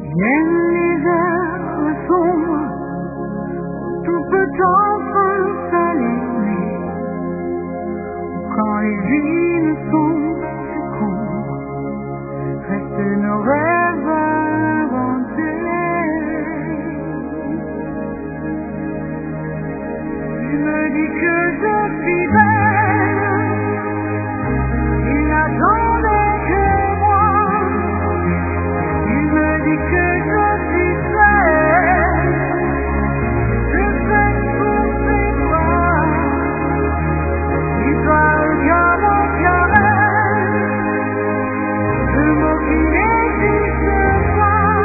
Viennent les heures sombres, tout peut enfin s'allumer. Quand les villes sont succombes, restent nos rêves inventés. Tu me dis que je suis belle, il n'attendait que moi. Tu me dis que je suis seule, je fais pour tes bras. Tu parles comme un caresse, le mot qui n'existe pas.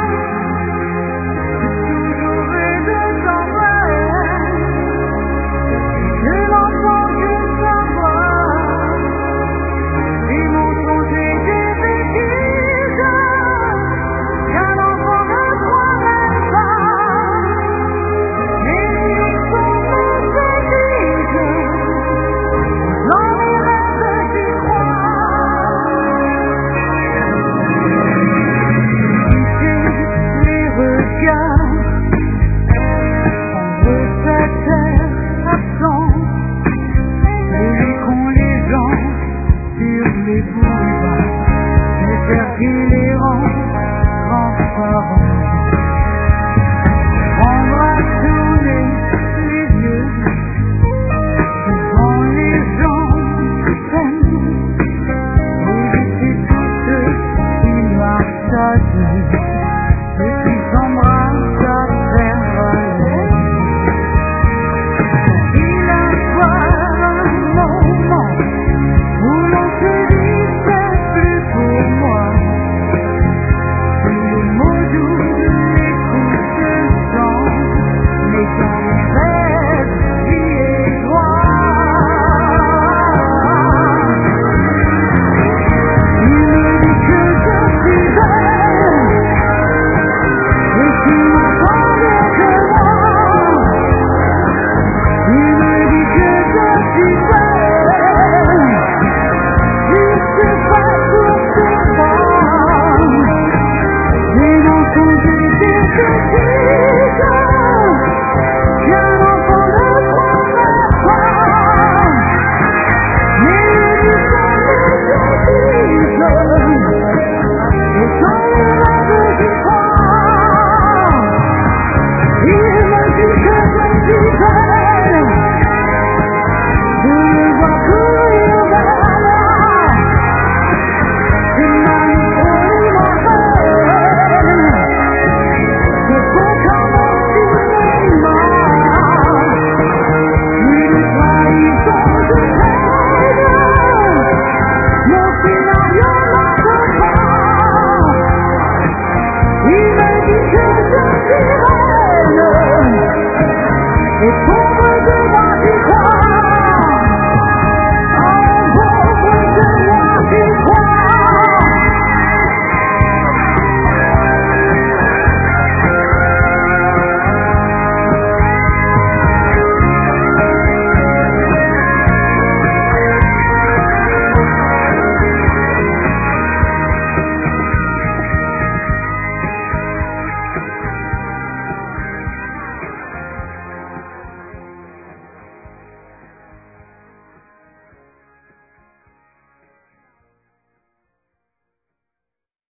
J'ai toujours rêvé de t'embrasser, je n'entends que ta voix. Les mots sont des bêtises, qu'un enfant ne croit même pas. Les nuits sont des bêtises, dans mes rêves j'y crois. Les regards de cette terre absente, celui qu'ont les gens sur les boulevards, j'espère qu'il les rend transparents. Prendre à tourner les yeux devant les gens qui s'aiment, rejeter tous ceux qui marchent à deux, ceux qui s'embrassent à faire valer. Il a soir un moment où l'on se dit c'est plus pour moi. Tous les mots doux, les coups de sang, mais dans mes rêves, j'y ai droit. Tu me dis que je suis belle, et tu n'entendais que moi. Tu me dis que je suis seule, juste pas pour tes bras. Les noms sont des bêtises, qu'un enfant ne croit même pas. Les nuits sont des bêtises, et quand les rêves j'y crois. Il me dit que je suis belle, je le vois courir vers moi. C'est magnifique, ma belle, c'est beau comme un cinéma. Une trahison de rêve, mon scénario m'accompagne. Il me dit que je suis belle, et